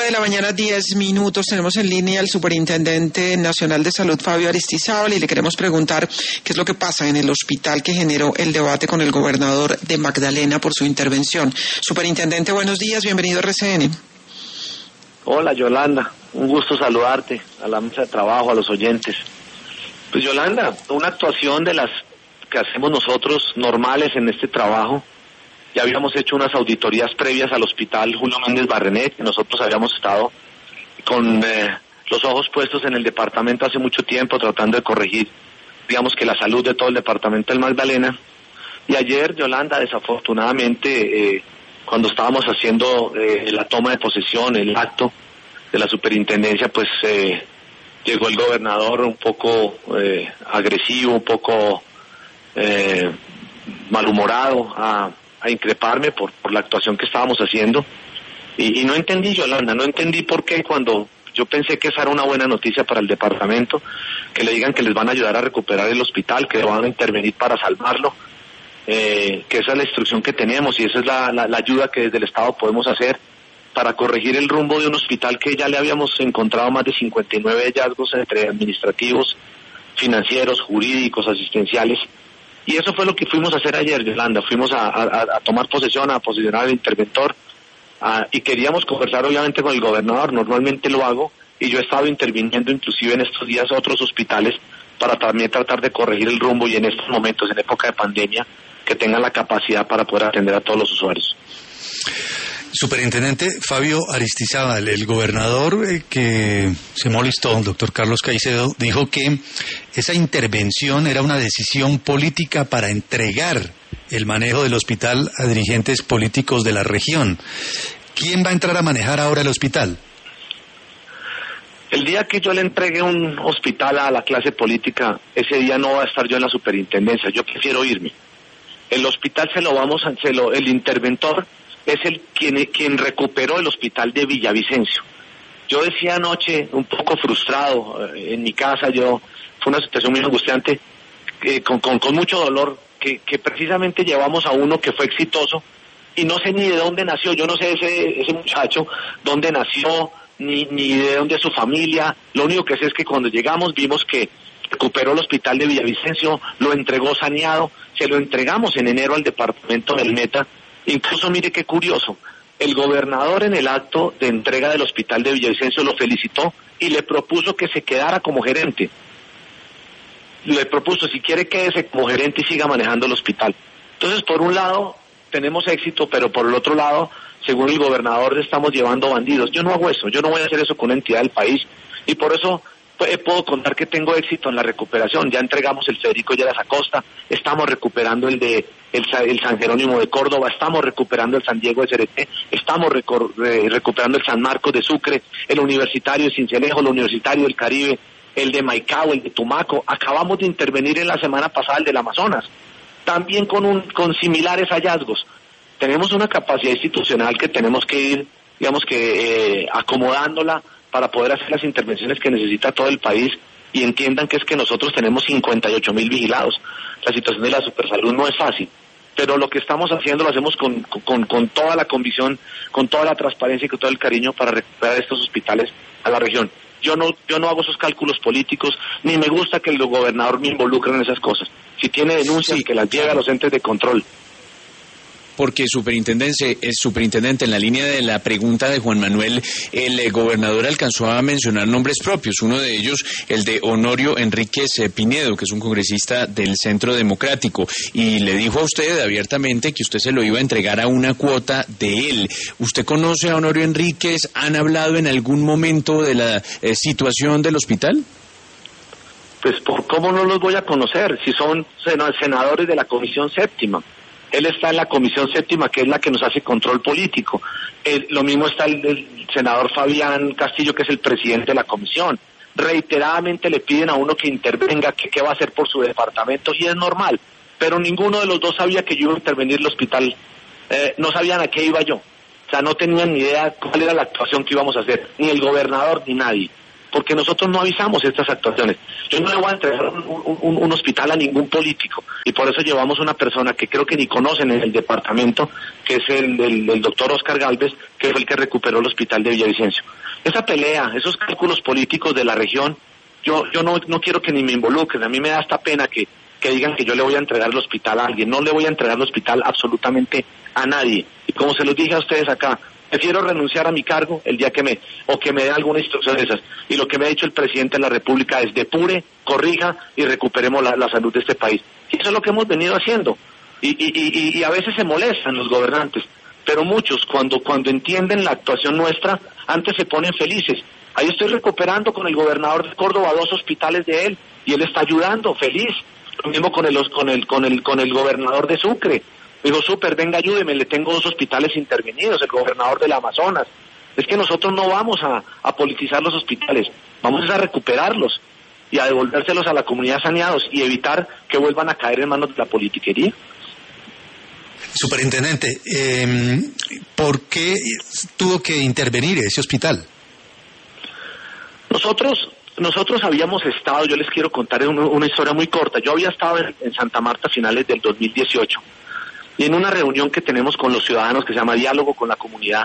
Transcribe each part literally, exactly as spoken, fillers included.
de la mañana, diez minutos. Tenemos en línea al Superintendente Nacional de Salud, Fabio Aristizábal, y le queremos preguntar qué es lo que pasa en el hospital que generó el debate con el gobernador de Magdalena por su intervención. Superintendente, buenos días, bienvenido a R C N. Hola, Yolanda, un gusto saludarte, a la mesa de trabajo, a los oyentes. Pues Yolanda, una actuación de las que hacemos nosotros normales en este trabajo. Ya habíamos hecho unas auditorías previas al hospital Julio Méndez Barrenet, y nosotros habíamos estado con eh, los ojos puestos en el departamento hace mucho tiempo, tratando de corregir, digamos que la salud de todo el departamento del Magdalena. Y ayer, Yolanda, desafortunadamente, eh, cuando estábamos haciendo eh, la toma de posesión, el acto de la superintendencia, pues eh, llegó el gobernador un poco eh, agresivo, un poco eh, malhumorado a... a increparme por, por la actuación que estábamos haciendo, y, y no entendí, Yolanda, no entendí por qué cuando yo pensé que esa era una buena noticia para el departamento, que le digan que les van a ayudar a recuperar el hospital, que van a intervenir para salvarlo, eh, que esa es la instrucción que tenemos y esa es la, la, la ayuda que desde el Estado podemos hacer para corregir el rumbo de un hospital que ya le habíamos encontrado más de cincuenta y nueve hallazgos entre administrativos, financieros, jurídicos, asistenciales. Y eso fue lo que fuimos a hacer ayer, Yolanda. Fuimos a, a, a tomar posesión, a posicionar al interventor, a, y queríamos conversar obviamente con el gobernador. Normalmente lo hago, y yo he estado interviniendo inclusive en estos días a otros hospitales para también tratar de corregir el rumbo, y en estos momentos, en época de pandemia, que tengan la capacidad para poder atender a todos los usuarios. Superintendente Fabio Aristizábal, el gobernador eh, que se molestó, el doctor Carlos Caicedo, dijo que esa intervención era una decisión política para entregar el manejo del hospital a dirigentes políticos de la región. ¿Quién va a entrar a manejar ahora el hospital? El día que yo le entregue un hospital a la clase política, ese día no va a estar yo en la superintendencia. Yo prefiero irme. El hospital se lo vamos a, se lo, el interventor es el quien, quien recuperó el hospital de Villavicencio. Yo decía anoche, un poco frustrado, eh, en mi casa, yo fue una situación muy angustiante, eh, con, con, con mucho dolor, que, que precisamente llevamos a uno que fue exitoso, y no sé ni de dónde nació, yo no sé ese, ese muchacho, dónde nació, ni, ni de dónde es su familia. Lo único que sé es que cuando llegamos vimos que recuperó el hospital de Villavicencio, lo entregó saneado, se lo entregamos en enero al departamento del Meta. Incluso mire qué curioso, el gobernador en el acto de entrega del hospital de Villavicencio lo felicitó y le propuso que se quedara como gerente. Le propuso, si quiere, quédese como gerente y siga manejando el hospital. Entonces, por un lado, tenemos éxito, pero por el otro lado, según el gobernador, estamos llevando bandidos. Yo no hago eso, yo no voy a hacer eso con una entidad del país, y por eso pues, puedo contar que tengo éxito en la recuperación. Ya entregamos el Federico Lleras Acosta, estamos recuperando el de el, el San Jerónimo de Córdoba, estamos recuperando el San Diego de Cereté, estamos recor, re, recuperando el San Marcos de Sucre, el Universitario de Cincelejo, el Universitario del Caribe, el de Maicao, el de Tumaco. Acabamos de intervenir en la semana pasada el del Amazonas, también con un con similares hallazgos. Tenemos una capacidad institucional que tenemos que ir, digamos que eh, acomodándola para poder hacer las intervenciones que necesita todo el país, y entiendan que es que nosotros tenemos cincuenta y ocho mil vigilados. La situación de la supersalud no es fácil, pero lo que estamos haciendo lo hacemos con, con, con toda la convicción, con toda la transparencia y con todo el cariño para recuperar estos hospitales a la región. Yo no, yo no hago esos cálculos políticos, ni me gusta que el gobernador me involucre en esas cosas. Si tiene denuncias, sí, que las lleve a los entes de control. Porque superintendente, es superintendente, en la línea de la pregunta de Juan Manuel, el eh, gobernador alcanzó a mencionar nombres propios, uno de ellos el de Honorio Enríquez eh, Pinedo, que es un congresista del Centro Democrático, y le dijo a usted abiertamente que usted se lo iba a entregar a una cuota de él. ¿Usted conoce a Honorio Enríquez? ¿Han hablado en algún momento de la eh, situación del hospital? Pues por cómo no los voy a conocer, si son senadores de la Comisión Séptima. Él está en la Comisión Séptima, que es la que nos hace control político. El, lo mismo está el, el senador Fabián Castillo, que es el presidente de la comisión. Reiteradamente le piden a uno que intervenga, que qué va a hacer por su departamento, y es normal. Pero ninguno de los dos sabía que yo iba a intervenir en el hospital. Eh, no sabían a qué iba yo. O sea, no tenían ni idea cuál era la actuación que íbamos a hacer, ni el gobernador ni nadie. Porque nosotros no avisamos estas actuaciones. Yo no le voy a entregar un, un, un hospital a ningún político, y por eso llevamos una persona que creo que ni conocen en el departamento, que es el, el, el doctor Oscar Galvez, que fue el que recuperó el hospital de Villavicencio. Esa pelea, esos cálculos políticos de la región, yo yo no no quiero que ni me involucren. A mí me da esta pena que, que digan que yo le voy a entregar el hospital a alguien. No le voy a entregar el hospital absolutamente a nadie. Y como se los dije a ustedes acá, prefiero renunciar a mi cargo el día que me, o que me dé alguna instrucción de esas. Y lo que me ha dicho el presidente de la República es depure, corrija y recuperemos la, la salud de este país. Y eso es lo que hemos venido haciendo. Y, y, y, y a veces se molestan los gobernantes, pero muchos cuando, cuando entienden la actuación nuestra, antes se ponen felices. Ahí estoy recuperando con el gobernador de Córdoba dos hospitales de él, y él está ayudando, feliz. Lo mismo con el, con el, con el, con el gobernador de Sucre. Digo, súper, venga, ayúdeme, le tengo dos hospitales intervenidos, el gobernador del Amazonas. Es que nosotros no vamos a, a politizar los hospitales, vamos a recuperarlos y a devolvérselos a la comunidad saneados y evitar que vuelvan a caer en manos de la politiquería. Superintendente, eh, ¿por qué tuvo que intervenir ese hospital? Nosotros nosotros habíamos estado, yo les quiero contar una, una historia muy corta, yo había estado en, en Santa Marta a finales del dos mil dieciocho. Y en una reunión que tenemos con los ciudadanos que se llama Diálogo con la Comunidad,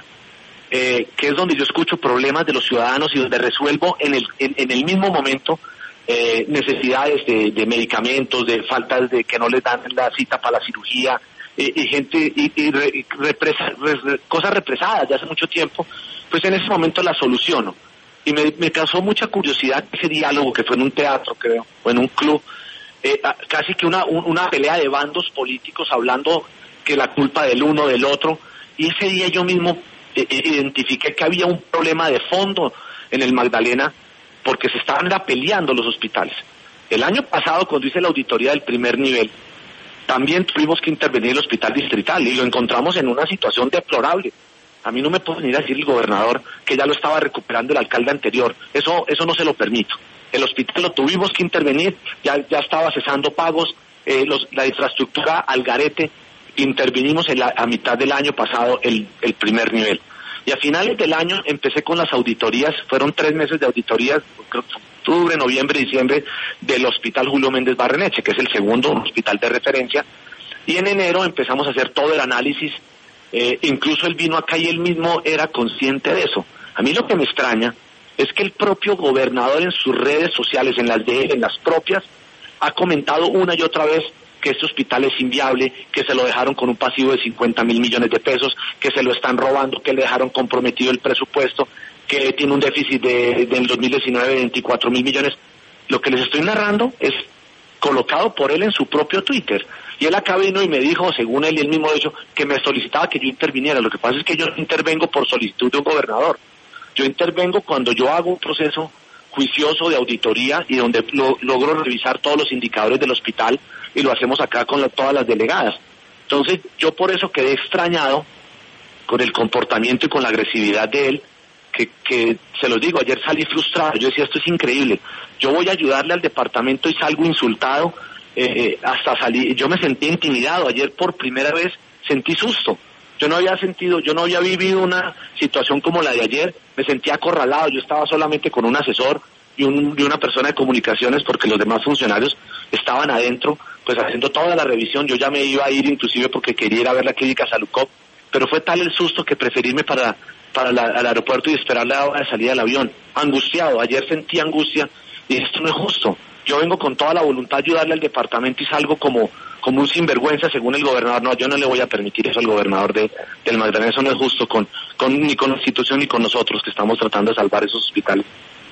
eh, que es donde yo escucho problemas de los ciudadanos y donde resuelvo en el, en, en el mismo momento eh, necesidades de, de medicamentos, de faltas de que no les dan la cita para la cirugía, eh, y gente, y, y, re, y represa, re, cosas represadas de hace mucho tiempo, pues en ese momento las soluciono. Y me, me causó mucha curiosidad ese diálogo que fue en un teatro, creo, o en un club, eh, casi que una, un, una pelea de bandos políticos hablando que la culpa del uno, del otro, y ese día yo mismo eh, identifiqué que había un problema de fondo en el Magdalena, porque se estaban peleando los hospitales. El año pasado, cuando hice la auditoría del primer nivel, también tuvimos que intervenir en el hospital distrital, y lo encontramos en una situación deplorable. A mí no me puede venir a decir el gobernador que ya lo estaba recuperando el alcalde anterior, eso eso no se lo permito. El hospital lo tuvimos que intervenir, ya, ya estaba cesando pagos, eh, los, la infraestructura al garete. Intervinimos en la, a mitad del año pasado el, el primer nivel. Y a finales del año empecé con las auditorías, fueron tres meses de auditorías, creo que octubre, noviembre, diciembre, del Hospital Julio Méndez Barreneche, que es el segundo hospital de referencia. Y en enero empezamos a hacer todo el análisis, eh, incluso él vino acá y él mismo era consciente de eso. A mí lo que me extraña es que el propio gobernador en sus redes sociales, en las de él, en las propias, ha comentado una y otra vez que este hospital es inviable, que se lo dejaron con un pasivo de cincuenta mil millones de pesos, que se lo están robando, que le dejaron comprometido el presupuesto, que tiene un déficit de, del dos mil diecinueve de veinticuatro mil millones. Lo que les estoy narrando es colocado por él en su propio Twitter. Y él acá vino y me dijo, según él y él mismo ha dicho, que me solicitaba que yo interviniera. Lo que pasa es que yo no intervengo por solicitud de un gobernador. Yo intervengo cuando yo hago un proceso juicioso de auditoría y donde lo, logro revisar todos los indicadores del hospital, y lo hacemos acá con la, todas las delegadas. Entonces yo por eso quedé extrañado con el comportamiento y con la agresividad de él, que, que se los digo, ayer salí frustrado, yo decía, esto es increíble, yo voy a ayudarle al departamento y salgo insultado, eh, hasta salir, yo me sentí intimidado, ayer por primera vez sentí susto. Yo no había sentido, yo no había vivido una situación como la de ayer, me sentía acorralado, yo estaba solamente con un asesor y, un, y una persona de comunicaciones, porque los demás funcionarios estaban adentro, pues haciendo toda la revisión. Yo ya me iba a ir inclusive porque quería ir a ver la clínica Salucop, pero fue tal el susto que preferí irme para, para la, al aeropuerto y esperar la hora de salida del avión, angustiado. Ayer sentí angustia y esto no es justo. Yo vengo con toda la voluntad de ayudarle al departamento y salgo como, como un sinvergüenza según el gobernador. No, yo no le voy a permitir eso al gobernador de, del Magdalena, eso no es justo con, con, ni con la institución ni con nosotros que estamos tratando de salvar esos hospitales.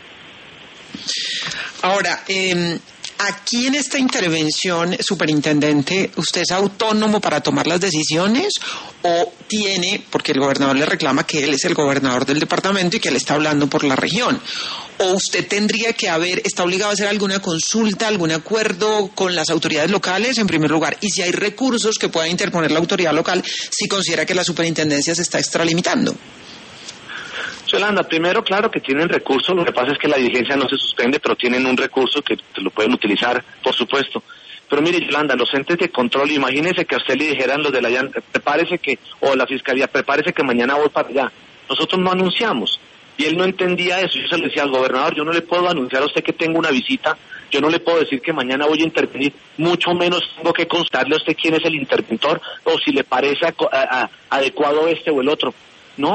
Ahora, eh, aquí en esta intervención, superintendente, ¿usted es autónomo para tomar las decisiones o tiene, porque el gobernador le reclama que él es el gobernador del departamento y que él está hablando por la región, o usted tendría que haber, está obligado a hacer alguna consulta, algún acuerdo con las autoridades locales en primer lugar, y si hay recursos que pueda interponer la autoridad local si considera que la superintendencia se está extralimitando? Yolanda, primero, claro que tienen recursos, lo que pasa es que la diligencia no se suspende, pero tienen un recurso que lo pueden utilizar, por supuesto. Pero mire, Yolanda, los entes de control, imagínese que a usted le dijeran los de la llana, prepárese que, o la fiscalía, prepárese que mañana voy para allá. Nosotros no anunciamos, y él no entendía eso. Yo se lo decía al gobernador, yo no le puedo anunciar a usted que tengo una visita, yo no le puedo decir que mañana voy a intervenir, mucho menos tengo que contarle a usted quién es el interventor, o si le parece a, a, a, adecuado este o el otro. No.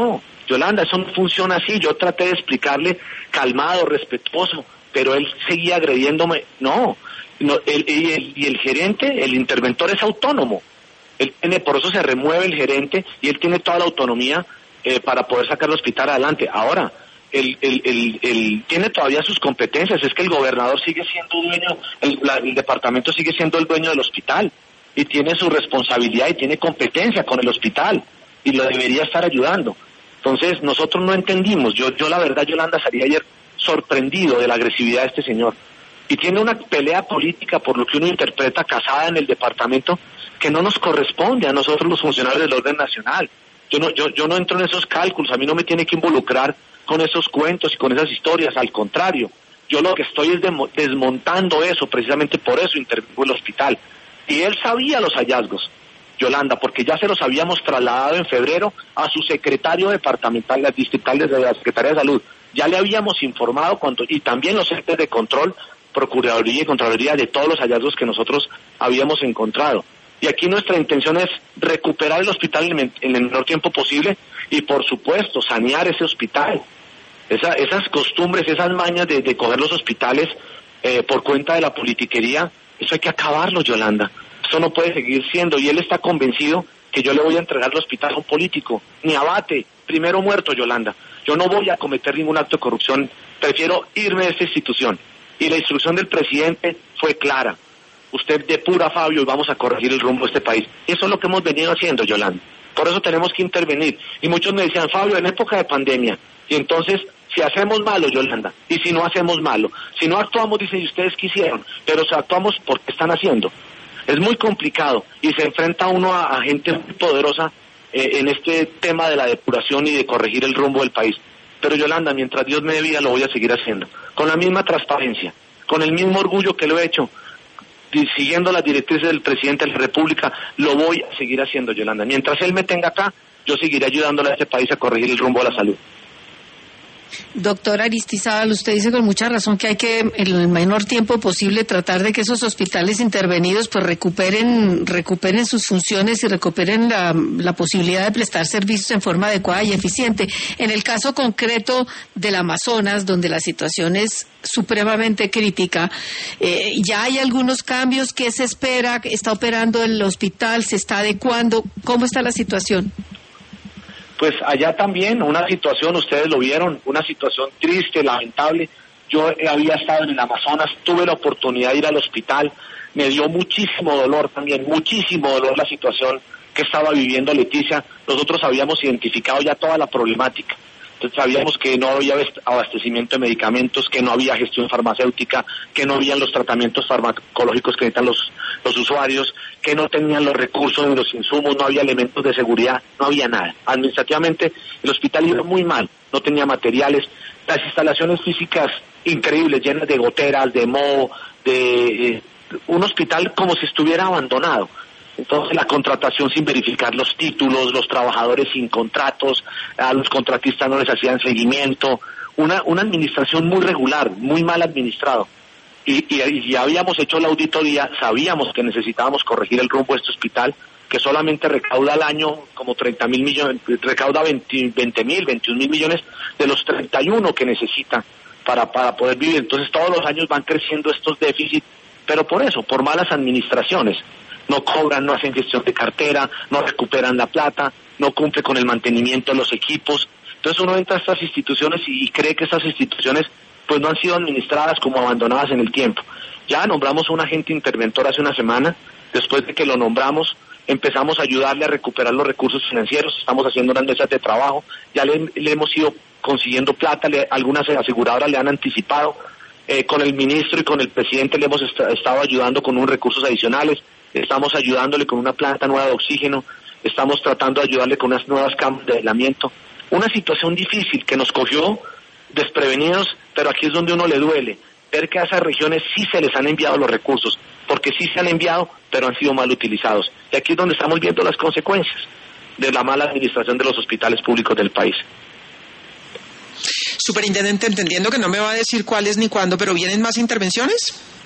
Yolanda, eso no funciona así. Yo traté de explicarle calmado, respetuoso, pero él seguía agrediéndome. No, no él, y, el, y el gerente, el interventor es autónomo. Él tiene, por eso se remueve el gerente y él tiene toda la autonomía eh, para poder sacar el hospital adelante. Ahora, él, él, él, él tiene todavía sus competencias. Es que el gobernador sigue siendo dueño, el, la, el departamento sigue siendo el dueño del hospital y tiene su responsabilidad y tiene competencia con el hospital y lo debería estar ayudando. Entonces, nosotros no entendimos. Yo, yo la verdad, Yolanda, salí ayer sorprendido de la agresividad de este señor. Y tiene una pelea política, por lo que uno interpreta, casada en el departamento, que no nos corresponde a nosotros los funcionarios del orden nacional. Yo no, yo, yo no entro en esos cálculos, a mí no me tiene que involucrar con esos cuentos y con esas historias, al contrario. Yo lo que estoy es demo, desmontando eso, precisamente por eso intervino el hospital. Y él sabía los hallazgos, Yolanda, porque ya se los habíamos trasladado en febrero a su secretario departamental, la distrital de la Secretaría de Salud. Ya le habíamos informado cuando, y también los entes de control, Procuraduría y Contraloría, de todos los hallazgos que nosotros habíamos encontrado. Y aquí nuestra intención es recuperar el hospital en el menor tiempo posible y, por supuesto, sanear ese hospital. Esa, esas costumbres, esas mañas de, de coger los hospitales eh, por cuenta de la politiquería, eso hay que acabarlo, Yolanda. Eso no puede seguir siendo. Y él está convencido que yo le voy a entregar el hospital a un político. Ni abate, primero muerto, Yolanda. Yo no voy a cometer ningún acto de corrupción. Prefiero irme de esta institución. Y la instrucción del presidente fue clara. Usted depura, Fabio, y vamos a corregir el rumbo de este país. Y eso es lo que hemos venido haciendo, Yolanda. Por eso tenemos que intervenir. Y muchos me decían, Fabio, en época de pandemia. Y entonces, si hacemos malo, Yolanda, y si no hacemos malo, si no actuamos, dicen, y ustedes quisieron, pero si actuamos, porque están haciendo. Es muy complicado y se enfrenta uno a, a gente muy poderosa eh, en este tema de la depuración y de corregir el rumbo del país. Pero, Yolanda, mientras Dios me dé vida, lo voy a seguir haciendo. Con la misma transparencia, con el mismo orgullo que lo he hecho, siguiendo las directrices del presidente de la República, lo voy a seguir haciendo, Yolanda. Mientras él me tenga acá, yo seguiré ayudándole a este país a corregir el rumbo de la salud. Doctor Aristizábal, usted dice con mucha razón que hay que, en el menor tiempo posible, tratar de que esos hospitales intervenidos pues recuperen recuperen sus funciones y recuperen la, la posibilidad de prestar servicios en forma adecuada y eficiente. En el caso concreto del Amazonas, donde la situación es supremamente crítica, eh, ya hay algunos cambios. ¿Qué se espera? ¿Está operando el hospital? ¿Se está adecuando? ¿Cómo está la situación? Pues allá también una situación, ustedes lo vieron, una situación triste, lamentable. Yo había estado en el Amazonas, tuve la oportunidad de ir al hospital, me dio muchísimo dolor también, muchísimo dolor la situación que estaba viviendo Leticia. Nosotros habíamos identificado ya toda la problemática. Entonces sabíamos que no había abastecimiento de medicamentos, que no había gestión farmacéutica, que no habían los tratamientos farmacológicos que necesitan los, los usuarios, que no tenían los recursos ni los insumos, no había elementos de seguridad, no había nada. Administrativamente el hospital iba muy mal, no tenía materiales, las instalaciones físicas increíbles, llenas de goteras, de moho, de eh, un hospital como si estuviera abandonado. Entonces la contratación sin verificar los títulos, los trabajadores sin contratos, a los contratistas no les hacían seguimiento, una, una administración muy regular, muy mal administrado. Y, y, y ya habíamos hecho la auditoría, sabíamos que necesitábamos corregir el rumbo de este hospital, que solamente recauda al año como treinta mil millones, recauda veinte mil, veintiún mil millones de los treinta y uno que necesita para, para poder vivir. Entonces todos los años van creciendo estos déficits, pero por eso, por malas administraciones. No cobran, no hacen gestión de cartera, no recuperan la plata, no cumple con el mantenimiento de los equipos. Entonces uno entra a estas instituciones y, y cree que estas instituciones pues no han sido administradas como abandonadas en el tiempo. Ya nombramos a un agente interventor hace una semana, después de que lo nombramos empezamos a ayudarle a recuperar los recursos financieros, estamos haciendo unas mesas de trabajo, ya le, le hemos ido consiguiendo plata, le, algunas aseguradoras le han anticipado, eh, con el ministro y con el presidente le hemos est- estado ayudando con unos recursos adicionales. Estamos ayudándole con una planta nueva de oxígeno, estamos tratando de ayudarle con unas nuevas camas de aislamiento. Una situación difícil que nos cogió desprevenidos, pero aquí es donde uno le duele, ver que a esas regiones sí se les han enviado los recursos, porque sí se han enviado, pero han sido mal utilizados. Y aquí es donde estamos viendo las consecuencias de la mala administración de los hospitales públicos del país. Superintendente, entendiendo que no me va a decir cuáles ni cuándo, pero ¿vienen más intervenciones?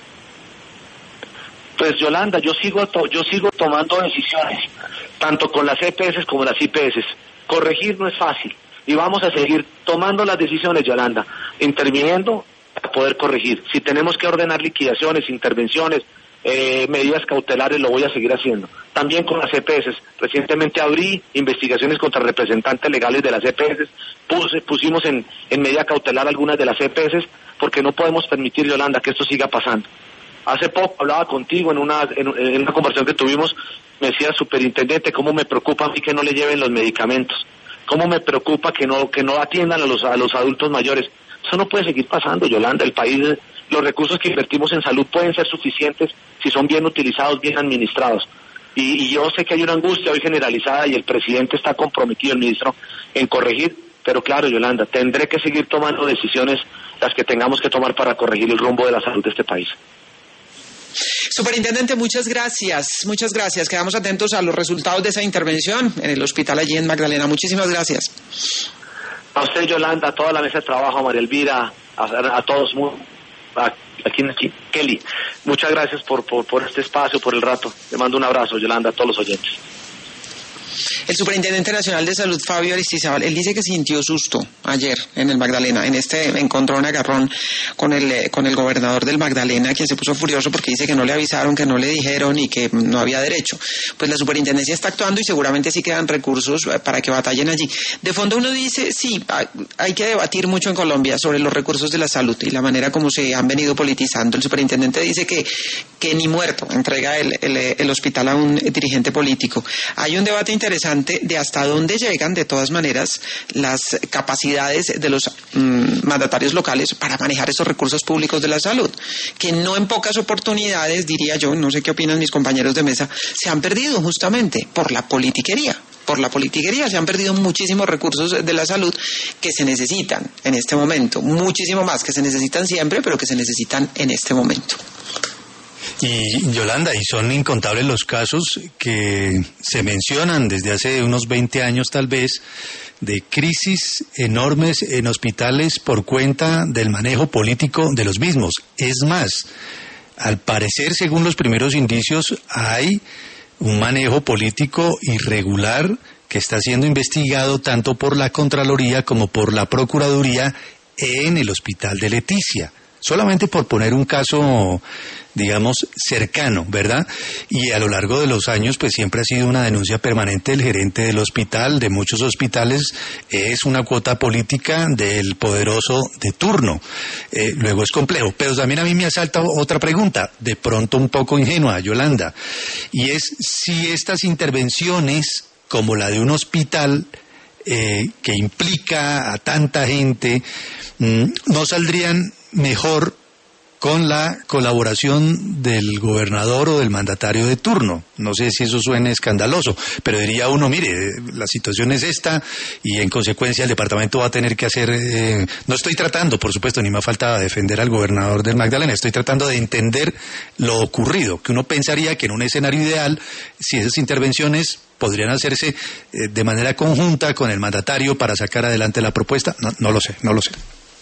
Pues Yolanda, yo sigo to- yo sigo tomando decisiones, tanto con las E P S como las I P S. Corregir no es fácil, Y vamos a seguir tomando las decisiones, Yolanda, interviniendo para poder corregir. Si tenemos que ordenar liquidaciones, intervenciones, eh, medidas cautelares, lo voy a seguir haciendo. También con las E P S. Recientemente abrí investigaciones contra representantes legales de las E P S. Puse, pusimos en, en medida cautelar algunas de las E P S porque no podemos permitir, Yolanda, que esto siga pasando. Hace poco hablaba contigo en una, en, en una conversación que tuvimos, me decía, superintendente, cómo me preocupa a mí que no le lleven los medicamentos. Cómo me preocupa que no que no atiendan a los a los adultos mayores. Eso no puede seguir pasando, Yolanda. El país, los recursos que invertimos en salud pueden ser suficientes si son bien utilizados, bien administrados. Y, y yo sé que hay una angustia hoy generalizada y el presidente está comprometido, el ministro, en corregir. Pero claro, Yolanda, tendré que seguir tomando decisiones las que tengamos que tomar para corregir el rumbo de la salud de este país. Superintendente, muchas gracias, muchas gracias. Quedamos atentos a los resultados de esa intervención en el hospital allí en Magdalena. Muchísimas gracias. A usted, Yolanda, a toda la mesa de trabajo, a María Elvira, a, a todos, a, a quien aquí, Kelly. Muchas gracias por, por, por este espacio, por el rato. Le mando un abrazo, Yolanda, a todos los oyentes. El Superintendente Nacional de Salud, Fabio Aristizábal, él dice que sintió susto ayer en el Magdalena, en este encontró un agarrón con el con el gobernador del Magdalena, quien se puso furioso porque dice que no le avisaron, que no le dijeron y que no había derecho. Pues la superintendencia está actuando y seguramente sí quedan recursos para que batallen allí. De fondo uno dice, sí, hay que debatir mucho en Colombia sobre los recursos de la salud y la manera como se han venido politizando. El superintendente dice que, que ni muerto entrega el, el, el hospital a un dirigente político. Hay un debate interesante de hasta dónde llegan, de todas maneras, las capacidades de los mmm, mandatarios locales para manejar esos recursos públicos de la salud, que no en pocas oportunidades, diría yo, no sé qué opinan mis compañeros de mesa, se han perdido justamente por la politiquería. Por la politiquería se han perdido muchísimos recursos de la salud que se necesitan en este momento, muchísimo más que se necesitan siempre, pero que se necesitan en este momento. Y Yolanda, y son incontables los casos que se mencionan desde hace unos veinte años tal vez, de crisis enormes en hospitales por cuenta del manejo político de los mismos. Es más, al parecer, según los primeros indicios, hay un manejo político irregular que está siendo investigado tanto por la Contraloría como por la Procuraduría en el hospital de Leticia. Solamente por poner un caso, digamos, cercano, ¿verdad? Y a lo largo de los años, pues siempre ha sido una denuncia permanente del gerente del hospital, de muchos hospitales, es una cuota política del poderoso de turno. Eh, luego es complejo, pero también a mí me asalta otra pregunta, de pronto un poco ingenua, Yolanda, y es si estas intervenciones, como la de un hospital, eh, que implica a tanta gente, mmm, no saldrían mejor con la colaboración del gobernador o del mandatario de turno. No sé si eso suene escandaloso, pero diría uno, mire, la situación es esta y en consecuencia el departamento va a tener que hacer... Eh, no estoy tratando, por supuesto, ni me ha faltado defender al gobernador del Magdalena, estoy tratando de entender lo ocurrido, que uno pensaría que en un escenario ideal, si esas intervenciones podrían hacerse eh, de manera conjunta con el mandatario para sacar adelante la propuesta, no, no lo sé, no lo sé.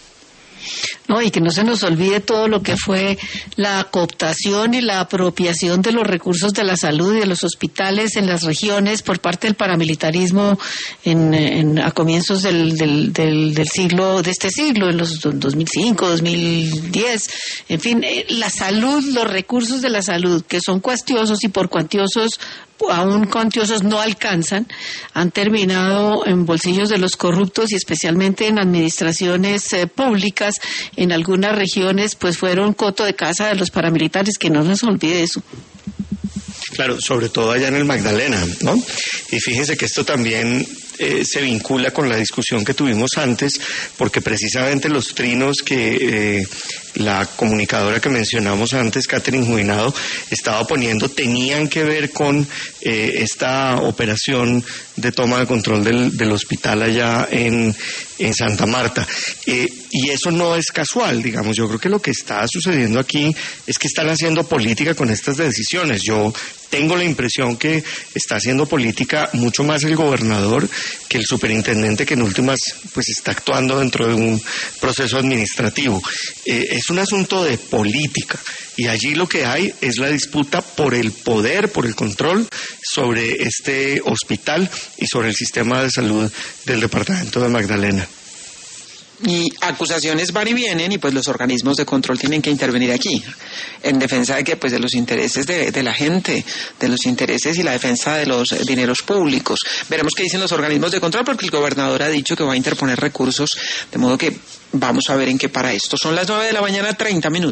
No, y que no se nos olvide todo lo que fue la cooptación y la apropiación de los recursos de la salud y de los hospitales en las regiones por parte del paramilitarismo en, en a comienzos del, del, del, del siglo, de este siglo, en los dos mil cinco, dos mil diez, en fin, la salud, los recursos de la salud, que son cuantiosos y por cuantiosos aún cuantiosos no alcanzan, han terminado en bolsillos de los corruptos y especialmente en administraciones eh, públicas. En algunas regiones pues fueron coto de caza de los paramilitares, que no nos olvide eso. Claro, sobre todo allá en el Magdalena, ¿no? Y fíjense que esto también eh, se vincula con la discusión que tuvimos antes, porque precisamente los trinos que eh, la comunicadora que mencionamos antes, Catherine Juinado, estaba poniendo, tenían que ver con eh, esta operación de toma de control del, del hospital allá en, en Santa Marta. Eh, y eso no es casual, digamos. Yo creo que lo que está sucediendo aquí es que están haciendo política con estas decisiones. Yo tengo la impresión que está haciendo política mucho más el gobernador que el superintendente, que en últimas pues está actuando dentro de un proceso administrativo. Eh, es un asunto de política y allí lo que hay es la disputa por el poder, por el control sobre este hospital y sobre el sistema de salud del departamento de Magdalena. Y acusaciones van y vienen y pues los organismos de control tienen que intervenir aquí en defensa de que pues de los intereses de, de la gente, de los intereses y la defensa de los dineros públicos. Veremos qué dicen los organismos de control porque el gobernador ha dicho que va a interponer recursos, de modo que vamos a ver en qué para esto. Son las nueve de la mañana, treinta minutos.